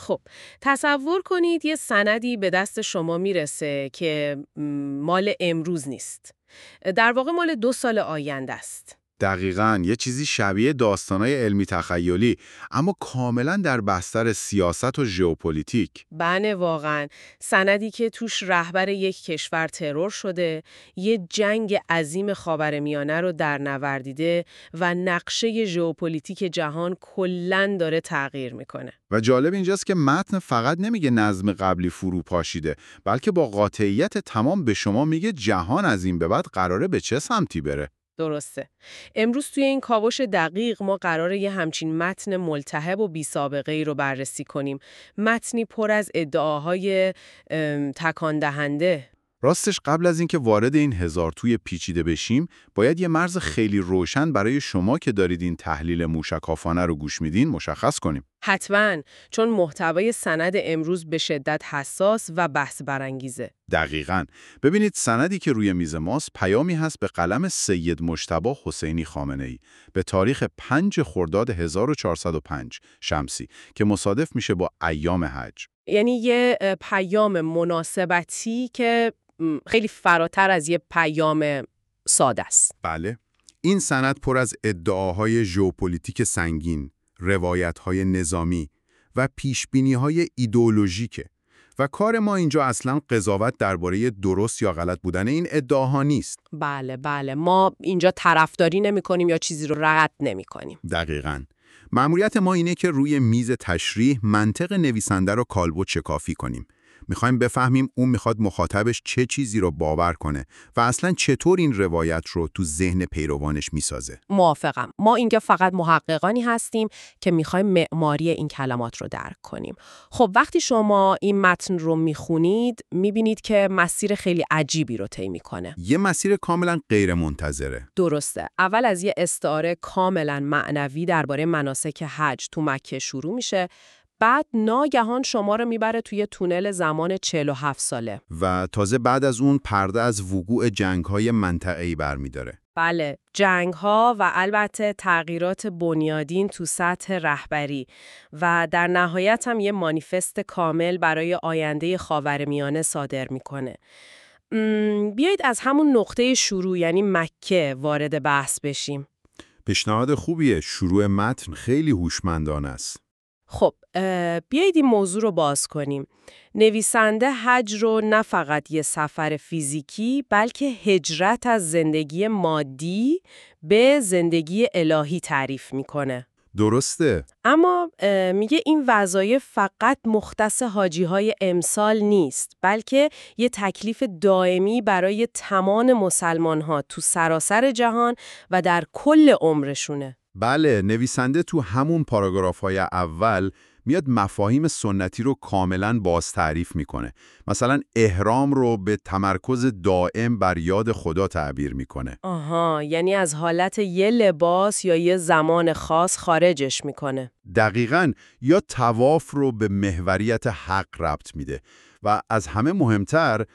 خب تصور کنید یه سندی به دست شما میرسه که مال امروز نیست. در واقع مال 2 سال آینده است. دقیقاً یه چیزی شبیه داستانای علمی تخیلی، اما کاملاً در بستر سیاست و ژئوپلیتیک. بله واقعاً سندی که توش رهبر یک کشور ترور شده، یه جنگ عظیم خاورمیانه رو در نوردیده و نقشه ژئوپلیتیک جهان کلاً داره تغییر میکنه. و جالب اینجاست که متن فقط نمیگه نظم قبلی فرو پاشیده، بلکه با قاطعیت تمام به شما میگه جهان از این به بعد قراره به چه سمتی بره. درسته. امروز توی این کاوش دقیق ما قراره یه همچین متن ملتهب و بی‌سابقه‌ای رو بررسی کنیم. متنی پر از ادعاهای تکان دهنده. راستش قبل از اینکه وارد این هزار توی پیچیده بشیم، باید یه مرز خیلی روشن برای شما که دارید این تحلیل موشکافانه رو گوش میدین مشخص کنیم. حتماً، چون محتوای سند امروز به شدت حساس و بحث برانگیزه. دقیقاً. ببینید سندی که روی میز ماست پیامی هست به قلم سید مجتبی حسینی خامنه‌ای به تاریخ 5 خرداد 1405 شمسی که مصادف میشه با ایام حج. یعنی یه پیام مناسبتی که خیلی فراتر از یه پیام ساده است. بله. این سند پر از ادعاهای ژئوپلیتیک سنگین، روایت‌های نظامی و پیشبینی‌های ایدئولوژیکه و کار ما اینجا اصلاً قضاوت درباره درست یا غلط بودن این ادعاها نیست. بله ما اینجا طرفداری نمی‌کنیم یا چیزی رو رد نمی‌کنیم. دقیقاً. مأموریت ما اینه که روی میز تشریح منطق نویسنده رو کالبد شکافی کنیم. میخوایم بفهمیم اون میخواد مخاطبش چه چیزی رو باور کنه و اصلاً چطور این روایت رو تو ذهن پیروانش میسازه. موافقم. ما اینجا فقط محققانی هستیم که میخوایم معماری این کلمات رو درک کنیم. خب وقتی شما این متن رو میخونید میبینید که مسیر خیلی عجیبی رو طی میکنه. یه مسیر کاملاً غیر منتظره. درسته. اول از یه استعاره کاملاً معنوی درباره مناسک حج تو مکه شروع میشه. بعد ناگهان شما رو میبره توی تونل زمان 47 ساله. و تازه بعد از اون پرده از وقوع جنگ‌های منطقه‌ای برمی‌داره. بله، جنگ‌ها و البته تغییرات بنیادین تو سطح رهبری و در نهایت هم یه مانیفست کامل برای آینده خاورمیانه صادر میکنه. بیایید از همون نقطه شروع یعنی مکه وارد بحث بشیم. پیشنهاد خوبیه. شروع متن خیلی هوشمندانه است. خب بیایید این موضوع رو باز کنیم. نویسنده حج رو نه فقط یه سفر فیزیکی بلکه هجرت از زندگی مادی به زندگی الهی تعریف میکنه. درسته. اما میگه این وظایف فقط مختص حاجی‌های امسال نیست بلکه یه تکلیف دائمی برای تمام مسلمان‌ها تو سراسر جهان و در کل عمرشونه. بله، نویسنده تو همون پاراگراف‌های اول میاد مفاهیم سنتی رو کاملاً باز تعریف میکنه. مثلا احرام رو به تمرکز دائم بر یاد خدا تعبیر میکنه. آها، یعنی از حالت یه لباس یا یه زمان خاص خارجش میکنه. دقیقاً. یا طواف رو به محوریت حق ربط میده و از همه مهمتر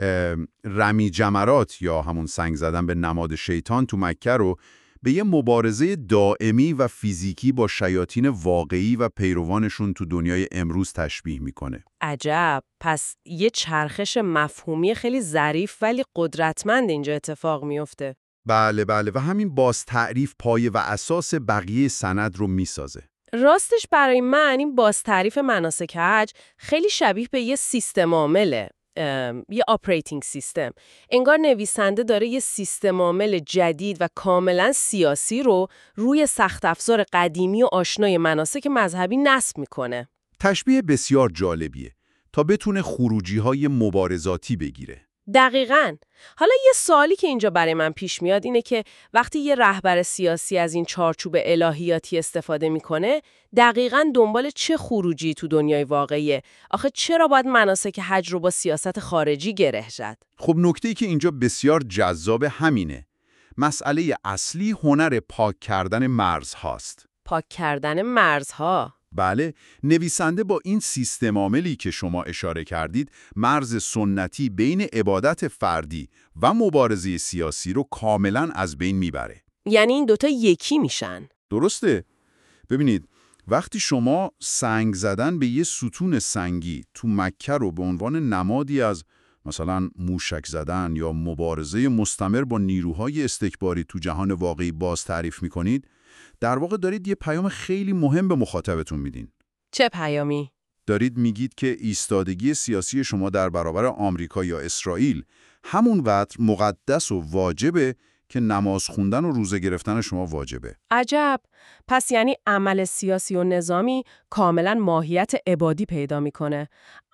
رمی جمرات یا همون سنگ زدن به نماد شیطان تو مکه رو به یه مبارزه دائمی و فیزیکی با شیاطین واقعی و پیروانشون تو دنیای امروز تشبیه میکنه. عجب، پس یه چرخش مفهومی خیلی ظریف ولی قدرتمند اینجا اتفاق میفته. بله و همین باز تعریف پایه و اساس بقیه سند رو میسازه. راستش برای من این باز تعریف مناسک حج خیلی شبیه به یه سیستم عامله. یه آپریتینگ سیستم. انگار نویسنده داره یه سیستم عامل جدید و کاملا سیاسی رو روی سخت افزار قدیمی و آشنای مناسک مذهبی نصب میکنه. تشبیه بسیار جالبیه تا بتونه خروجی‌های مبارزاتی بگیره. دقیقاً. حالا یه سوالی که اینجا برای من پیش میاد اینه که وقتی یه رهبر سیاسی از این چارچوب الهیاتی استفاده میکنه دقیقاً دنبال چه خروجی تو دنیای واقعیه؟ آخه چرا باید مناسک حج رو با سیاست خارجی گره زد؟ خب نکته‌ای که اینجا بسیار جذاب همینه. مسئله اصلی هنر پاک کردن مرزهاست. پاک کردن مرزها. بله، نویسنده با این سیستم عاملی که شما اشاره کردید مرز سنتی بین عبادت فردی و مبارزه سیاسی رو کاملاً از بین میبره. یعنی این دوتا یکی میشن. درسته. ببینید، وقتی شما سنگ زدن به یه ستون سنگی تو مکه رو به عنوان نمادی از مثلا موشک زدن یا مبارزه مستمر با نیروهای استکباری تو جهان واقعی باز تعریف می‌کنید، در واقع دارید یه پیام خیلی مهم به مخاطبتون میدین. چه پیامی؟ دارید میگید که ایستادگی سیاسی شما در برابر آمریکا یا اسرائیل همونقدر مقدس و واجبه که نماز خوندن و روزه گرفتن شما واجبه. عجب. پس یعنی عمل سیاسی و نظامی کاملا ماهیت عبادی پیدا میکنه.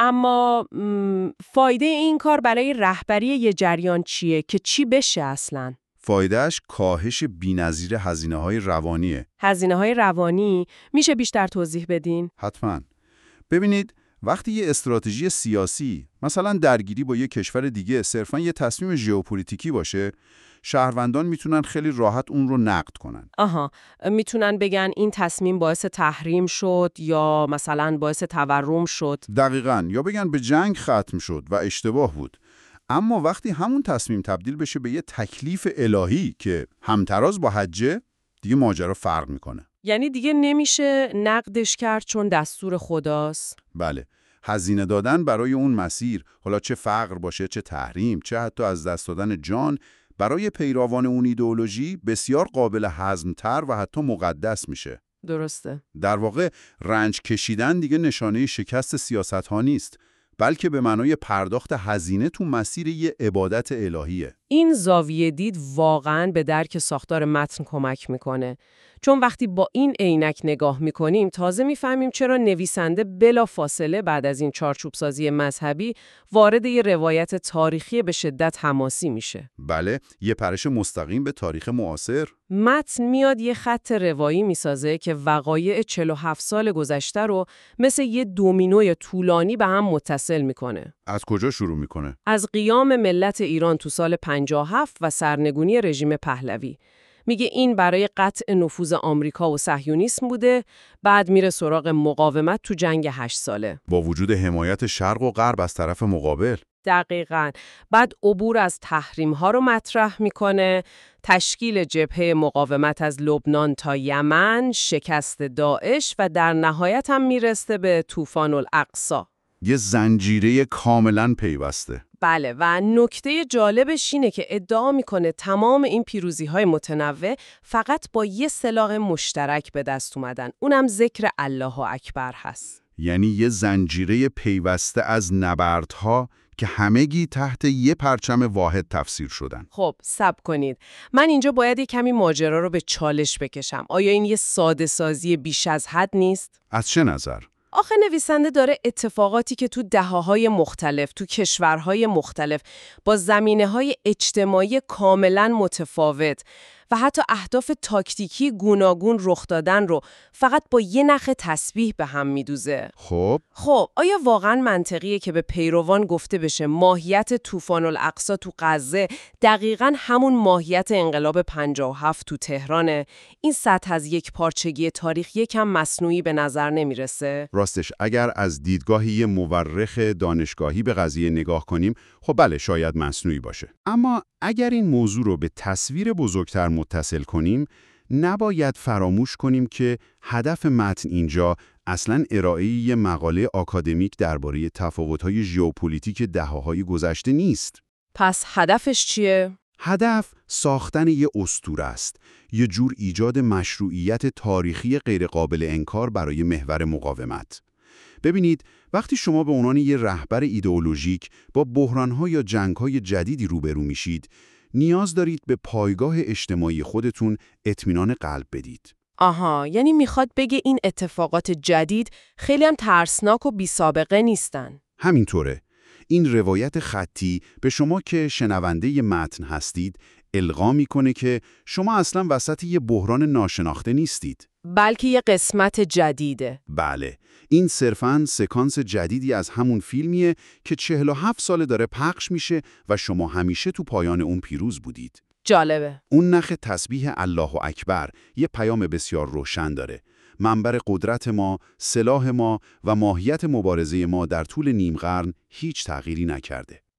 اما فایده این کار برای رهبری یه جریان چیه که چی بشه اصلاً؟ فایدهش کاهش بی‌نظیر هزینه‌های روانیه. هزینه‌های روانی میشه بیشتر توضیح بدین؟ حتماً. ببینید، وقتی یه استراتژی سیاسی، مثلا درگیری با یه کشور دیگه، صرفاً یه تصمیم ژئوپلیتیکی باشه، شهروندان میتونن خیلی راحت اون رو نقد کنن. آها، میتونن بگن این تصمیم باعث تحریم شد یا مثلا باعث تورم شد. دقیقاً. یا بگن به جنگ ختم شد و اشتباه بود. اما وقتی همون تصمیم تبدیل بشه به یه تکلیف الهی که همتراز با حجه، دیگه ماجرا فرق میکنه. یعنی دیگه نمیشه نقدش کرد چون دستور خداست؟ بله. هزینه دادن برای اون مسیر، حالا چه فقر باشه، چه تحریم، چه حتی از دست دادن جان، برای پیروان اون ایدئولوژی بسیار قابل هضم‌تر و حتی مقدس میشه. درسته. در واقع رنج کشیدن دیگه نشانه شکست سیاست‌ها نیست، بلکه به معنای پرداخت هزینه تو مسیر یه عبادت الهیه. این زاویه دید واقعاً به درک ساختار متن کمک میکنه. چون وقتی با این عینک نگاه میکنیم تازه میفهمیم چرا نویسنده بلا فاصله بعد از این چارچوبسازی مذهبی وارد یه روایت تاریخی به شدت حماسی میشه. بله، یه پرش مستقیم به تاریخ معاصر. متن میاد یه خط روایی میسازه که وقایع 47 سال گذشته رو مثل یه دومینوی طولانی به هم متصل میکنه. از کجا شروع میکنه؟ از قیام ملت ایران تو سال 57 و سرنگونی رژیم پهلوی. میگه این برای قطع نفوذ آمریکا و صهیونیسم بوده، بعد میره سراغ مقاومت تو جنگ 8 ساله. با وجود حمایت شرق و غرب از طرف مقابل. دقیقاً. بعد عبور از تحریم‌ها رو مطرح میکنه، تشکیل جبهه مقاومت از لبنان تا یمن، شکست داعش و در نهایت هم میرسه به طوفان الاقصی. یه زنجیره کاملاً پیوسته. بله، و نکته جالبش اینه که ادعا میکنه تمام این پیروزی‌های متنوع فقط با یه سلاح مشترک به دست اومدن، اونم ذکر الله اکبر هست. یعنی یه زنجیره پیوسته از نبردها که همگی تحت یه پرچم واحد تفسیر شدن. خب صبر کنید، من اینجا باید یه کمی ماجرا رو به چالش بکشم. آیا این یه ساده سازی بیش از حد نیست؟ از چه نظر؟ آخه نویسنده داره اتفاقاتی که تو دهه‌های مختلف، تو کشورهای مختلف، با زمینه‌های اجتماعی کاملاً متفاوت و حتی اهداف تاکتیکی گوناگون رخ دادن رو فقط با یه نخ تسبیح به هم میدوزه. خب آیا واقعاً منطقیه که به پیروان گفته بشه ماهیت طوفان الاقصی تو غزه دقیقاً همون ماهیت انقلاب 57 تو تهرانه؟ این سطح از یک پارچگی تاریخ یکم مصنوعی به نظر نمیرسه؟ راستش اگر از دیدگاهی یه مورخ دانشگاهی به قضیه نگاه کنیم، خب بله شاید مصنوعی باشه. اما اگر این موضوع رو به تصویر بزرگتر متصل کنیم، نباید فراموش کنیم که هدف متن اینجا اصلاً ارائه یه مقاله آکادمیک درباره تفاوت‌های ژئوپلیتیک دهه‌های گذشته نیست. پس هدفش چیه؟ هدف ساختن یه اسطوره است، یه جور ایجاد مشروعیت تاریخی غیرقابل انکار برای محور مقاومت. ببینید، وقتی شما به عنوان یه رهبر ایدئولوژیک با بحران‌ها یا جنگ‌های جدیدی روبرو میشید، نیاز دارید به پایگاه اجتماعی خودتون اطمینان قلب بدید. آها، یعنی میخواد بگه این اتفاقات جدید خیلی هم ترسناک و بی‌سابقه نیستن. همینطوره. این روایت خطی به شما که شنونده ی متن هستید القا میکنه که شما اصلا وسط یه بحران ناشناخته نیستید. بلکه یه قسمت جدیده. بله، این صرفاً سکانس جدیدی از همون فیلمیه که 47 ساله داره پخش میشه و شما همیشه تو پایان اون پیروز بودید. جالبه. اون نخ تسبیح الله اکبر یه پیام بسیار روشن داره. منبر قدرت ما، سلاح ما و ماهیت مبارزه ما در طول نیم قرن هیچ تغییری نکرده.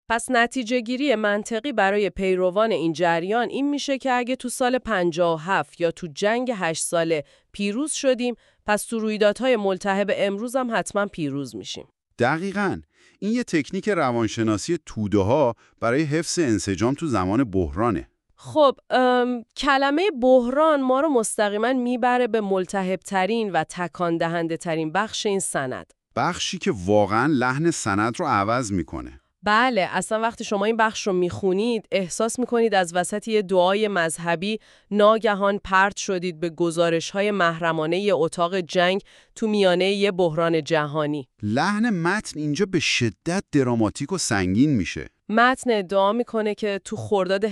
پس نتیجه گیری منطقی برای پیروان این جریان این میشه که اگه تو سال 57 یا تو جنگ 8 ساله پیروز شدیم، پس تو رویدادهای ملتهب امروز هم حتما پیروز میشیم. دقیقاً. این یه تکنیک روانشناسی توده‌ها برای حفظ انسجام تو زمان بحرانه. خب کلمه بحران ما رو مستقیما میبره به ملتهب‌ترین و تکان دهنده ترین بخش این سند. بخشی که واقعاً لحن سند رو عوض میکنه. بله، اصلا وقتی شما این بخش رو میخونید احساس میکنید از وسط یه دعای مذهبی ناگهان پرت شدید به گزارش‌های محرمانه یه اتاق جنگ تو میانه یه بحران جهانی. لحن متن اینجا به شدت دراماتیک و سنگین میشه. متن ادعا میکنه که تو خرداد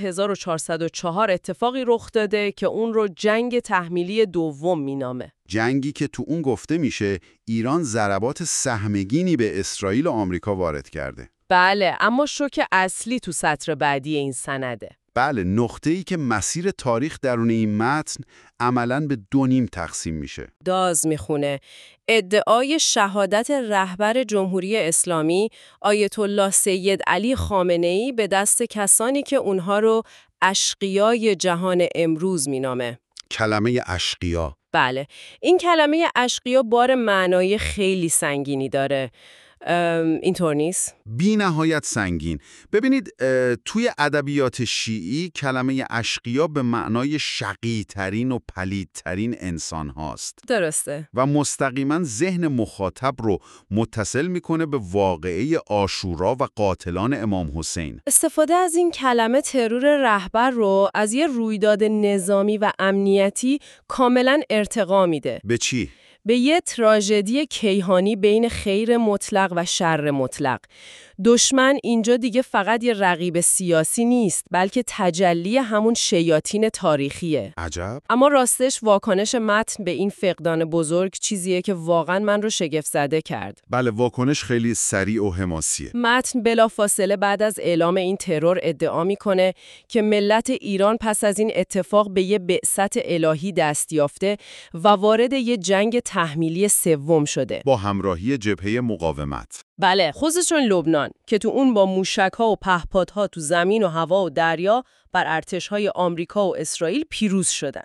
1404 اتفاقی رخ داده که اون رو جنگ تحمیلی دوم مینامه. جنگی که تو اون گفته میشه ایران ضربات سهمگینی به اسرائیل و آمریکا وارد کرده. بله، اما شوک اصلی تو سطر بعدی این سنده. بله، نقطه‌ای که مسیر تاریخ درون این متن عملاً به دو نیم تقسیم میشه. داز میخونه ادعای شهادت رهبر جمهوری اسلامی آیت الله سید علی خامنه‌ای به دست کسانی که اونها رو اشقیای جهان امروز مینامه. کلمه اشقیا. بله، این کلمه اشقیا بار معنای خیلی سنگینی داره. اینطور نیست؟ بی نهایت سنگین. ببینید توی ادبیات شیعی کلمه اشقیا به معنای شقی ترین و پلید ترین انسان هاست. درسته. و مستقیما ذهن مخاطب رو متصل میکنه به واقعه عاشورا و قاتلان امام حسین. استفاده از این کلمه ترور رهبر رو از یه رویداد نظامی و امنیتی کاملا ارتقا میده. به چی؟ به یه تراژدی کیهانی بین خیر مطلق و شر مطلق. دشمن اینجا دیگه فقط یه رقیب سیاسی نیست، بلکه تجلی همون شیاطین تاریخیه. عجب. اما راستش واکنش متن به این فقدان بزرگ چیزیه که واقعا من رو شگفت زده کرد. بله، واکنش خیلی سریع و حماسیه. متن بلافاصله بعد از اعلام این ترور ادعا میکنه که ملت ایران پس از این اتفاق به یه بعثت الهی دست یافته و وارد یه جنگ تحمیلی سوم شده. با همراهی جبهه مقاومت. بله، خصوصا لبنان که تو اون با موشک‌ها و پهپادها تو زمین و هوا و دریا بر ارتش‌های آمریکا و اسرائیل پیروز شدن.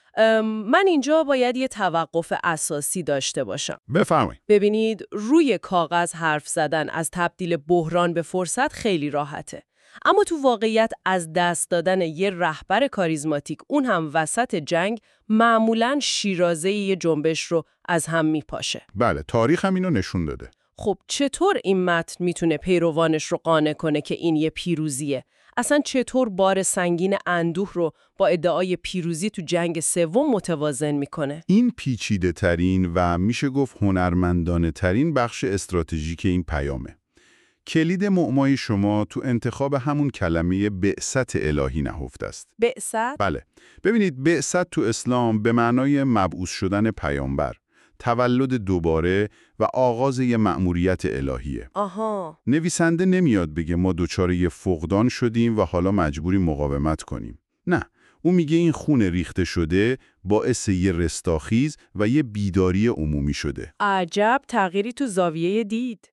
من اینجا باید یه توقف اساسی داشته باشم. بفرمایید. ببینید، روی کاغذ حرف زدن از تبدیل بحران به فرصت خیلی راحته. اما تو واقعیت از دست دادن یه رهبر کاریزماتیک، اون هم وسط جنگ، معمولاً شیرازه یه جنبش رو از هم میپاشه. بله، تاریخ هم اینو نشون داده. خب چطور این متن میتونه پیروانش رو قانع کنه که این یه پیروزیه؟ اصلا چطور بار سنگین اندوه رو با ادعای پیروزی تو جنگ سوم متوازن میکنه؟ این پیچیده ترین و میشه گفت هنرمندانه ترین بخش استراتژیک این پیامه. کلید معمای شما تو انتخاب همون کلمه بعثت الهی نهفته است. بعثت؟ بله. ببینید، بعثت تو اسلام به معنای مبعوث شدن پیامبر، تولد دوباره و آغاز یه مأموریت الهیه. آها. نویسنده نمیاد بگه ما دچار یه فقدان شدیم و حالا مجبوریم مقاومت کنیم. نه، اون میگه این خون ریخته شده باعث یه رستاخیز و یه بیداری عمومی شده. عجب تغییری تو زاویه دید.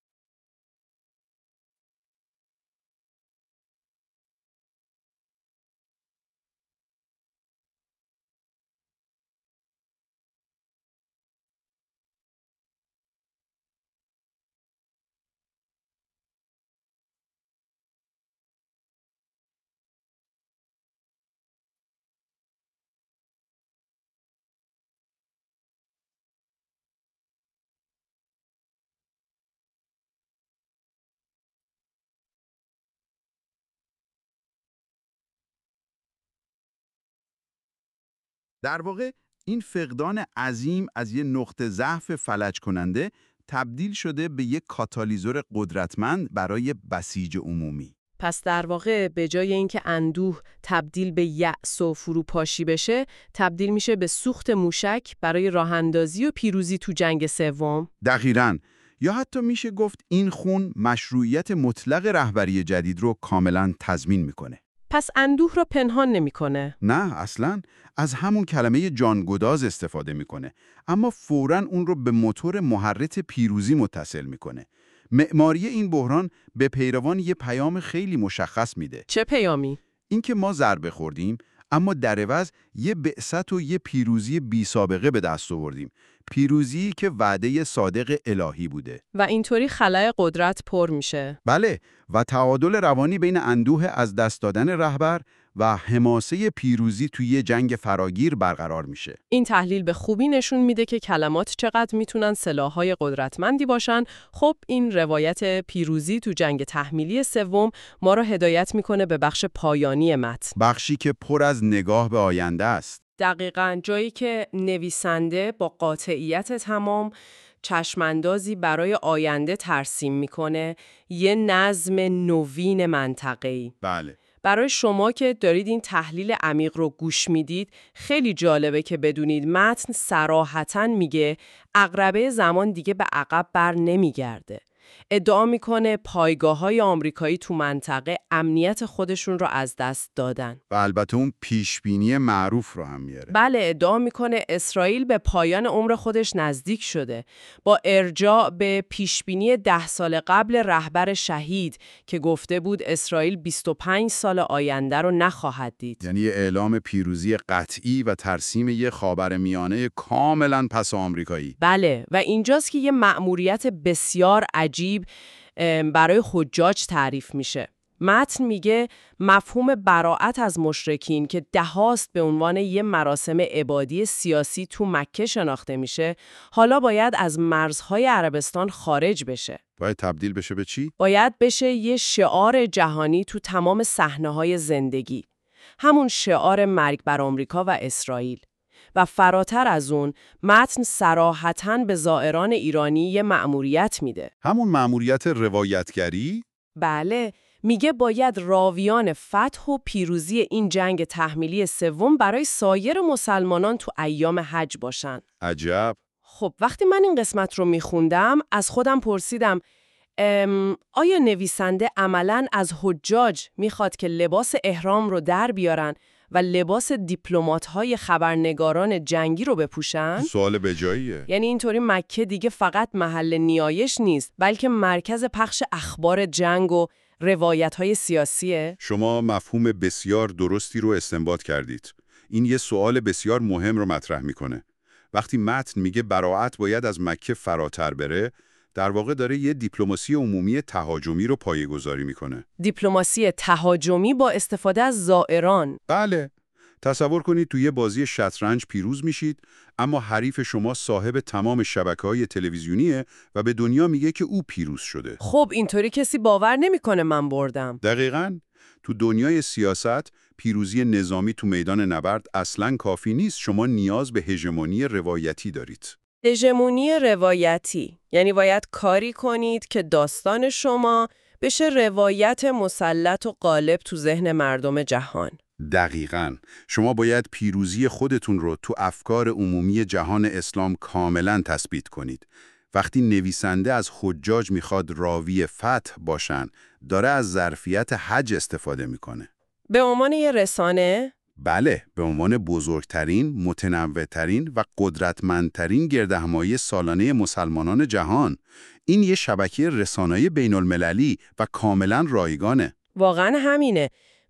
در واقع این فقدان عظیم از یه نقطه ضعف فلج کننده تبدیل شده به یک کاتالیزور قدرتمند برای بسیج عمومی. پس در واقع به جای اینکه اندوه تبدیل به یأس و فروپاشی بشه، تبدیل میشه به سوخت موشک برای راه‌اندازی و پیروزی تو جنگ سوم. دقیقاً. یا حتی میشه گفت این خون مشروعیت مطلق رهبری جدید رو کاملاً تضمین میکنه. پس اندوه را پنهان نمیکنه. نه، اصلاً از همون کلمه جانگداز استفاده میکنه، اما فوراً اون رو به موتور محرک پیروزی متصل میکنه. معماری این بحران به پیروان یه پیام خیلی مشخص میده. چه پیامی؟ اینکه ما ضربه خوردیم، اما در عوض یه بعثت و یه پیروزی بی سابقه به دست آوردیم. پیروزی که وعده صادق الهی بوده. و اینطوری خلأ قدرت پر میشه. بله، و تعادل روانی بین اندوه از دست دادن رهبر و حماسه پیروزی توی یه جنگ فراگیر برقرار میشه. این تحلیل به خوبی نشون میده که کلمات چقدر میتونن سلاح‌های قدرتمندی باشن. خب این روایت پیروزی تو جنگ تحمیلی سوم ما رو هدایت میکنه به بخش پایانی متن. بخشی که پر از نگاه به آینده است. دقیقاً جایی که نویسنده با قاطعیت تمام چشماندازی برای آینده ترسیم میکنه، یه نظم نوین منطقه‌ای. بله. برای شما که دارید این تحلیل عمیق رو گوش میدید، خیلی جالبه که بدونید متن صراحتاً میگه عقربه زمان دیگه به عقب بر نمیگرده. ادعا میکنه پایگاه‌های آمریکایی تو منطقه امنیت خودشون رو از دست دادن. و البته اون پیشبینی معروف رو هم میاره. بله، ادعا میکنه اسرائیل به پایان عمر خودش نزدیک شده، با ارجاع به پیشبینی 10 سال قبل رهبر شهید که گفته بود اسرائیل 25 سال آینده رو نخواهد دید. یعنی اعلام پیروزی قطعی و ترسیم یه خاورمیانه کاملا پس آمریکایی. بله، و اینجاست که یه مأموریت بسیار عجیب برای حجاج تعریف میشه. متن میگه مفهوم براءت از مشرکین که دهاست به عنوان یه مراسم عبادی سیاسی تو مکه شناخته میشه، حالا باید از مرزهای عربستان خارج بشه. باید تبدیل بشه به چی؟ باید بشه یه شعار جهانی تو تمام صحنه‌های زندگی. همون شعار مرگ بر آمریکا و اسرائیل. و فراتر از اون، متن صراحتاً به زائران ایرانی یه مأموریت میده. همون مأموریت روایتگری؟ بله، میگه باید راویان فتح و پیروزی این جنگ تحمیلی سوم برای سایر مسلمانان تو ایام حج باشن. عجب. خب وقتی من این قسمت رو میخوندم از خودم پرسیدم آیا نویسنده عملاً از حجاج میخواد که لباس احرام رو در بیارن و لباس دیپلمات‌های خبرنگاران جنگی رو بپوشن؟ سوال بجاییه. یعنی اینطوری مکه دیگه فقط محل نیایش نیست، بلکه مرکز پخش اخبار جنگ و روایت‌های سیاسیه؟ شما مفهوم بسیار درستی رو استنباط کردید. این یه سوال بسیار مهم رو مطرح میکنه. وقتی متن میگه براءت باید از مکه فراتر بره، در واقع داره یه دیپلماسی عمومی تهاجمی رو پایه‌گذاری میکنه. دیپلماسی تهاجمی با استفاده از زائران. بله. تصور کنید توی یه بازی شطرنج پیروز میشید، اما حریف شما صاحب تمام شبکه‌های تلویزیونیه و به دنیا میگه که او پیروز شده. خب اینطوری کسی باور نمیکنه من بردم. دقیقاً. تو دنیای سیاست، پیروزی نظامی تو میدان نبرد اصلاً کافی نیست. شما نیاز به هژمونی روایتی دارید. هژمونی روایتی یعنی باید کاری کنید که داستان شما بشه روایت مسلط و غالب تو ذهن مردم جهان. دقیقاً. شما باید پیروزی خودتون رو تو افکار عمومی جهان اسلام کاملاً تثبیت کنید. وقتی نویسنده از حجاج میخواد راوی فتح باشن، داره از ظرفیت حج استفاده میکنه. به عنوان یه رسانه؟ بله، به عنوان بزرگترین، متنوعترین و قدرتمندترین گردهمایی سالانه مسلمانان جهان. این یه شبکه رسانه‌ای بین‌المللی و کاملاً رایگانه. واقعا همینه.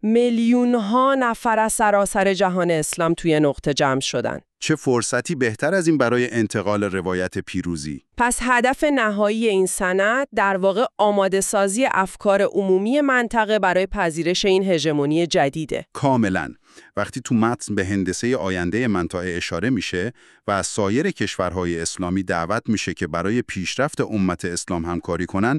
میلیون‌ها نفر از سراسر جهان اسلام توی نقطه جمع شدن. چه فرصتی بهتر از این برای انتقال روایت پیروزی؟ پس هدف نهایی این سند در واقع آماده سازی افکار عمومی منطقه برای پذیرش این هژمونی جدیده. کاملاً. وقتی تو متن به هندسه آینده منطقه اشاره میشه و از سایر کشورهای اسلامی دعوت میشه که برای پیشرفت امت اسلام همکاری کنن،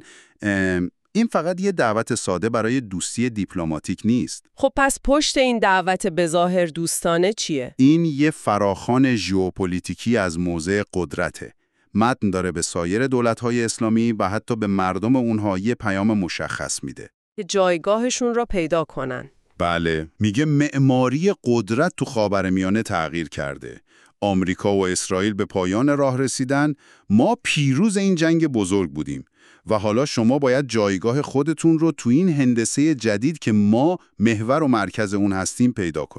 این فقط یه دعوت ساده برای دوستی دیپلماتیک نیست. خب پس پشت این دعوت بظاهر دوستانه چیه؟ این یه فراخوان ژئوپلیتیکی از موضع قدرته. متن داره به سایر دولت‌های اسلامی و حتی به مردم اونها یه پیام مشخص میده. که جایگاهشون را پیدا کنن. بله، میگه معماری قدرت تو خاورمیانه تغییر کرده. آمریکا و اسرائیل به پایان راه رسیدن، ما پیروز این جنگ بزرگ بودیم و حالا شما باید جایگاه خودتون رو تو این هندسه جدید که ما محور و مرکز اون هستیم پیدا کنید.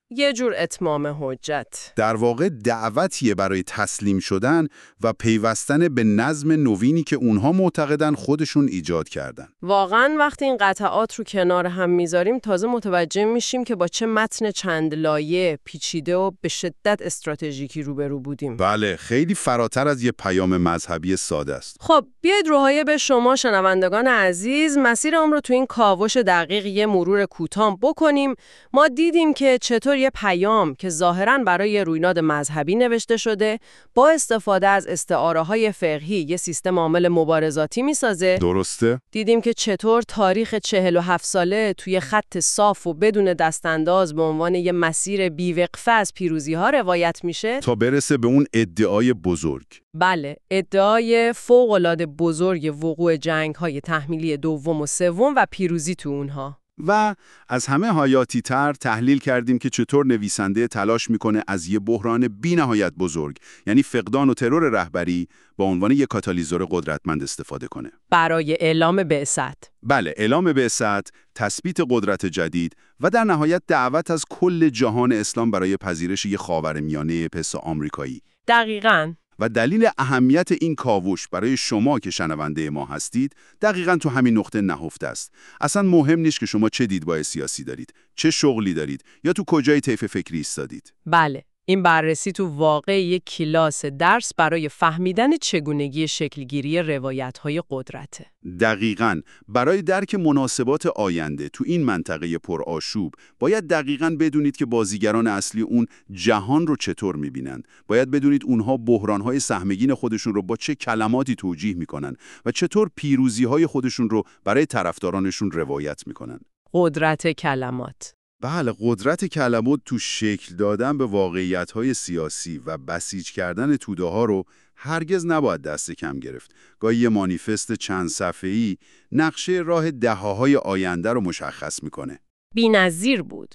یه جور اتمام حجت. در واقع دعوتیه برای تسلیم شدن و پیوستن به نظم نوینی که اونها معتقدن خودشون ایجاد کردن. واقعا وقتی این قطعات رو کنار هم میذاریم تازه متوجه میشیم که با چه متن چند لایه، پیچیده و به شدت استراتژیکی روبرو بودیم. بله، خیلی فراتر از یه پیام مذهبی ساده است. خب بیاید روحایه به شما شنوندگان عزیز مسیرم رو تو این کاوش دقیق یه مرور کوتاه بکنیم. ما دیدیم که چطور یه پیام که ظاهراً برای رویداد مذهبی نوشته شده با استفاده از استعاره‌های فقهی یه سیستم عامل مبارزاتی میسازه. درسته؟ دیدیم که چطور تاریخ 47 ساله توی خط صاف و بدون دستانداز به عنوان یه مسیر بیوقفه از پیروزی‌ها روایت میشه تا برسه به اون ادعای بزرگ. بله، ادعای فوق‌العاده بزرگ وقوع جنگ‌های تحمیلی دوم و سوم و پیروزی تو اونها. و از همه حیاتی تر تحلیل کردیم که چطور نویسنده تلاش میکنه از یه بحران بی‌نهایت بزرگ، یعنی فقدان و ترور رهبری، با عنوان یک کاتالیزور قدرتمند استفاده کنه. برای اعلام بعثت. بله، اعلام بعثت، تثبیت قدرت جدید و در نهایت دعوت از کل جهان اسلام برای پذیرش یک خاورمیانه پس آمریکایی. دقیقاً. و دلیل اهمیت این کاوش برای شما که شنونده ما هستید دقیقاً تو همین نقطه نهفته است. اصلا مهم نیست که شما چه دیدگاه سیاسی دارید، چه شغلی دارید یا تو کجای طیف فکری ایستادید. بله، این بررسی تو واقع یک کلاس درس برای فهمیدن چگونگی شکلگیری روایت‌های قدرته. دقیقاً، برای درک مناسبات آینده تو این منطقه پرآشوب باید دقیقاً بدونید که بازیگران اصلی اون جهان رو چطور می‌بینن. باید بدونید اونها بحران‌های سهمگین خودشون رو با چه کلماتی توجیه می‌کنن و چطور پیروزی‌های خودشون رو برای طرفدارانشون روایت می‌کنن. قدرت کلمات. بله، قدرت کلمات تو شکل دادن به واقعیت‌های سیاسی و بسیج کردن توده‌ها رو هرگز نباید دست کم گرفت. گاهی یه مانیفست چند صفحه‌ای نقشه راه دهه‌های آینده رو مشخص می‌کنه. بی‌نظیر بود.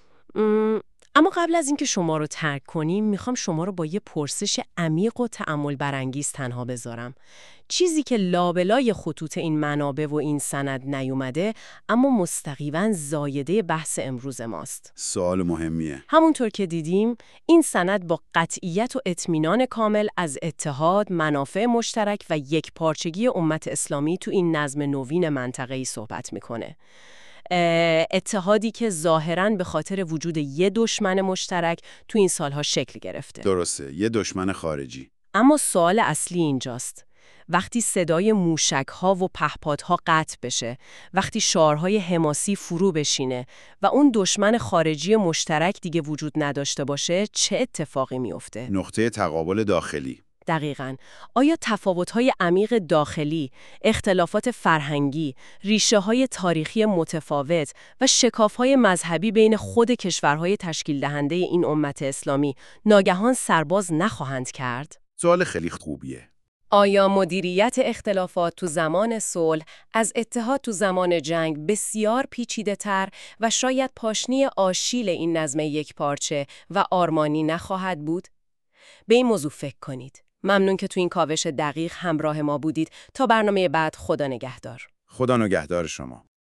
اما قبل از اینکه شما رو ترک کنیم میخوام شما رو با یه پرسش عمیق و تأمل برانگیز تنها بذارم. چیزی که لابلای خطوط این منابع و این سند نیومده اما مستقیما زایده بحث امروز ماست. سوال مهمیه. همونطور که دیدیم این سند با قطعیت و اطمینان کامل از اتحاد، منافع مشترک و یکپارچگی امت اسلامی تو این نظم نوین منطقه‌ای صحبت میکنه. اتحادی که ظاهراً به خاطر وجود یه دشمن مشترک تو این سالها شکل گرفته. درسته، یه دشمن خارجی. اما سوال اصلی اینجاست. وقتی صدای موشک‌ها و پهپادها قطع بشه، وقتی شعارهای حماسی فرو بشینه و اون دشمن خارجی مشترک دیگه وجود نداشته باشه، چه اتفاقی میفته؟ نقطه تقابل داخلی. دقیقاً. آیا تفاوت‌های عمیق داخلی، اختلافات فرهنگی، ریشه‌های تاریخی متفاوت و شکاف‌های مذهبی بین خود کشورهای تشکیل دهنده این امت اسلامی ناگهان سرباز نخواهند کرد؟ سوال خیلی خوبیه. آیا مدیریت اختلافات تو زمان صلح از اتحاد تو زمان جنگ بسیار پیچیده‌تر و شاید پاشنی آشیل این نظم یکپارچه و آرمانی نخواهد بود؟ به این موضوع فکر کنید. ممنون که تو این کاوش دقیق همراه ما بودید. تا برنامه بعد، خدا نگهدار. خدا نگهدار شما.